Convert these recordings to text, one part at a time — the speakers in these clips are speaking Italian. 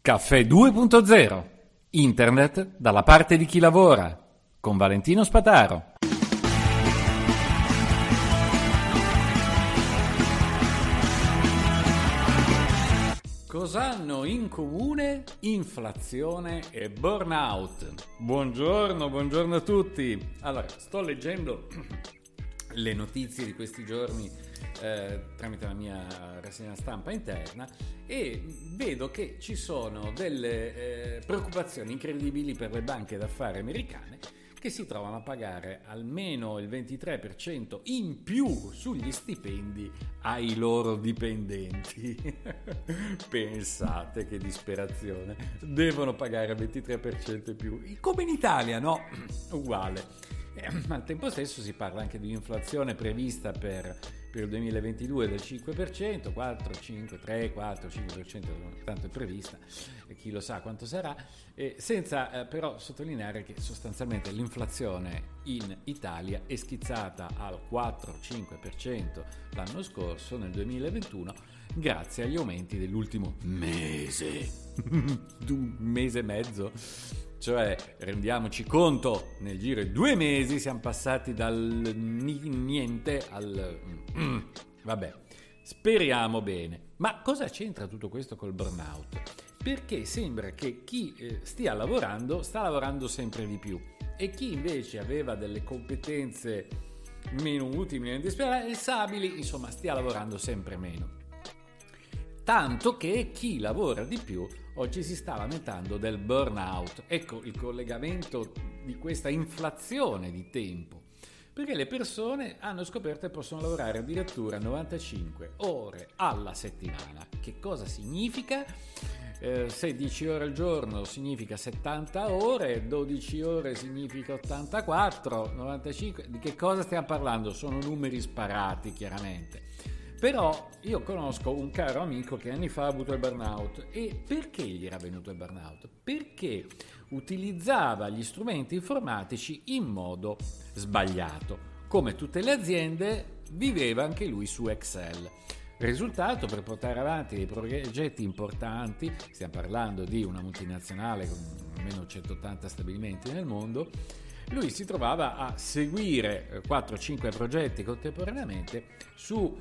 Caffè 2.0. Internet dalla parte di chi lavora. Con Valentino Spataro. Cosa hanno in comune inflazione e burnout? Buongiorno a tutti. Allora, sto leggendo le notizie di questi giorni tramite la mia rassegna stampa interna e vedo che ci sono delle preoccupazioni incredibili per le banche d'affari americane che si trovano a pagare almeno il 23% in più sugli stipendi ai loro dipendenti. Pensate che disperazione, devono pagare il 23% in più, come in Italia, no? Uguale. Ma al tempo stesso si parla anche di inflazione prevista per il 2022 del 5%, 4, 5, 3, 4, 5%, tanto è prevista, e chi lo sa quanto sarà, senza però sottolineare che sostanzialmente l'inflazione in Italia è schizzata al 4-5% l'anno scorso, nel 2021, grazie agli aumenti dell'ultimo mese, un mese e mezzo. Cioè, rendiamoci conto, nel giro di 2 mesi siamo passati dal niente al... Vabbè, speriamo bene. Ma cosa c'entra tutto questo col burnout? Perché sembra che chi sta lavorando sempre di più e chi invece aveva delle competenze meno utili, meno indispensabili, insomma, stia lavorando sempre meno. Tanto che chi lavora di più oggi si sta lamentando del burnout. Ecco il collegamento di questa inflazione di tempo, perché le persone hanno scoperto che possono lavorare addirittura 95 ore alla settimana. Che cosa significa? 16 ore al giorno significa 70 ore, 12 ore significa 84, 95. Di che cosa stiamo parlando? Sono numeri sparati, chiaramente. Però io conosco un caro amico che anni fa ha avuto il burnout. E perché gli era venuto il burnout? Perché utilizzava gli strumenti informatici in modo sbagliato. Come tutte le aziende, viveva anche lui su Excel. Risultato, per portare avanti dei progetti importanti, stiamo parlando di una multinazionale con almeno 180 stabilimenti nel mondo, lui si trovava a seguire 4-5 progetti contemporaneamente su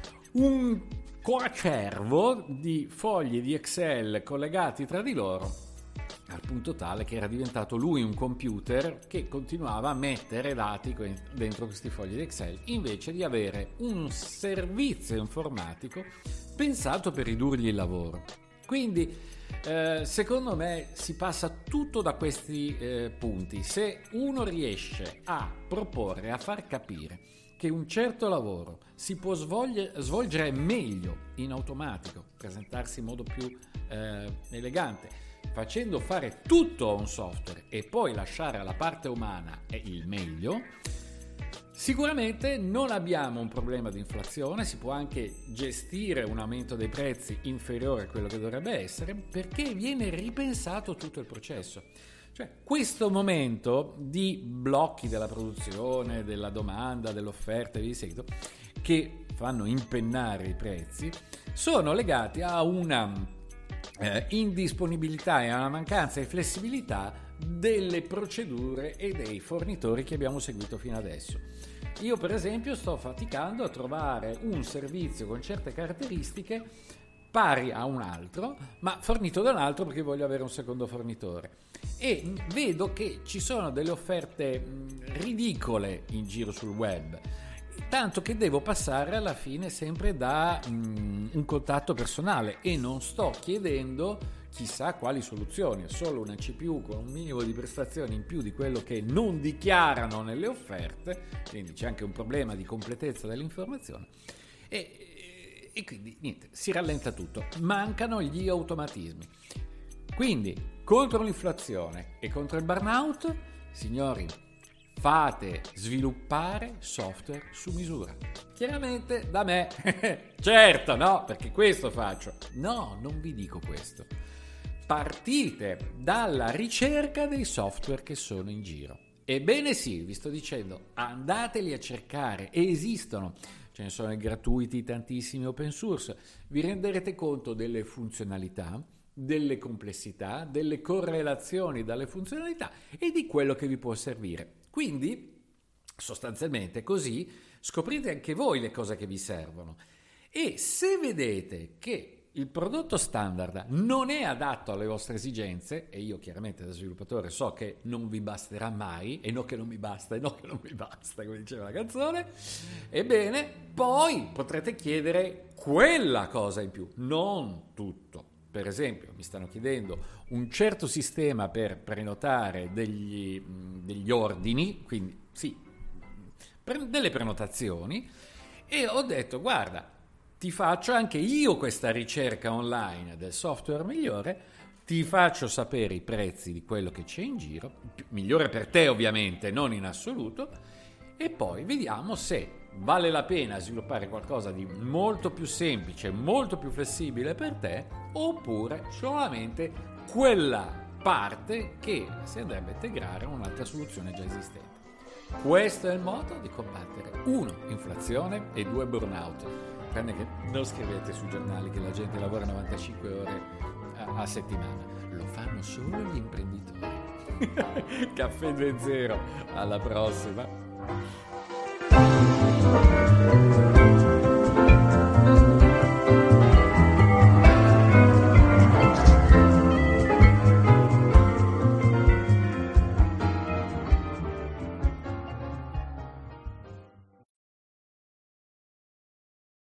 un coacervo di fogli di Excel collegati tra di loro, al punto tale che era diventato lui un computer che continuava a mettere dati dentro questi fogli di Excel, invece di avere un servizio informatico pensato per ridurgli il lavoro. Quindi secondo me si passa tutto da questi punti. Se uno riesce a proporre, a far capire che un certo lavoro si può svolgere meglio in automatico, presentarsi in modo più elegante, facendo fare tutto a un software e poi lasciare alla parte umana il meglio, sicuramente non abbiamo un problema di inflazione, si può anche gestire un aumento dei prezzi inferiore a quello che dovrebbe essere, perché viene ripensato tutto il processo. Cioè, questo momento di blocchi della produzione, della domanda, dell'offerta e di seguito, che fanno impennare i prezzi, sono legati a una indisponibilità e a una mancanza di flessibilità delle procedure e dei fornitori che abbiamo seguito fino adesso. Io per esempio sto faticando a trovare un servizio con certe caratteristiche pari a un altro, ma fornito da un altro perché voglio avere un secondo fornitore. E vedo che ci sono delle offerte ridicole in giro sul web, tanto che devo passare alla fine sempre da un contatto personale e non sto chiedendo chissà quali soluzioni, è solo una CPU con un minimo di prestazioni in più di quello che non dichiarano nelle offerte, quindi c'è anche un problema di completezza dell'informazione e quindi niente, si rallenta tutto, mancano gli automatismi. Quindi contro l'inflazione e contro il burnout, signori, fate sviluppare software su misura. Chiaramente da me. Certo, no, perché questo faccio. No, non vi dico questo. Partite dalla ricerca dei software che sono in giro. Ebbene sì, vi sto dicendo, andateli a cercare, esistono. Ce ne sono gratuiti tantissimi open source. Vi renderete conto delle funzionalità delle complessità, delle correlazioni dalle funzionalità e di quello che vi può servire. Quindi, sostanzialmente così, scoprite anche voi le cose che vi servono. E se vedete che il prodotto standard non è adatto alle vostre esigenze, e io chiaramente da sviluppatore so che non vi basterà mai, e no che non mi basta, e no che non mi basta, come diceva la canzone, ebbene, poi potrete chiedere quella cosa in più, non tutto. Per esempio, mi stanno chiedendo un certo sistema per prenotare degli ordini, quindi sì, delle prenotazioni, e ho detto, guarda, ti faccio anche io questa ricerca online del software migliore, ti faccio sapere i prezzi di quello che c'è in giro, migliore per te ovviamente, non in assoluto, e poi vediamo se vale la pena sviluppare qualcosa di molto più semplice, molto più flessibile per te, oppure solamente quella parte che si andrebbe a integrare in un'altra soluzione già esistente. Questo è il modo di combattere 1. Inflazione e 2. Burnout. Tranne che non scrivete sui giornali che la gente lavora 95 ore a settimana, lo fanno solo gli imprenditori. Caffè 2.0, alla prossima.